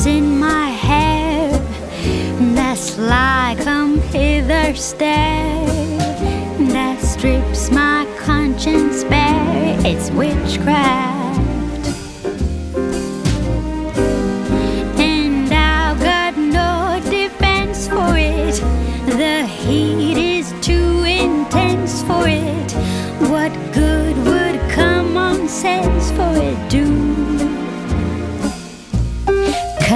lights in my hair, that sly come hither stare, that strips my conscience bare. It's witchcraft, and I've got no defense for it. The heat is too intense for it. What good would common sense for it do?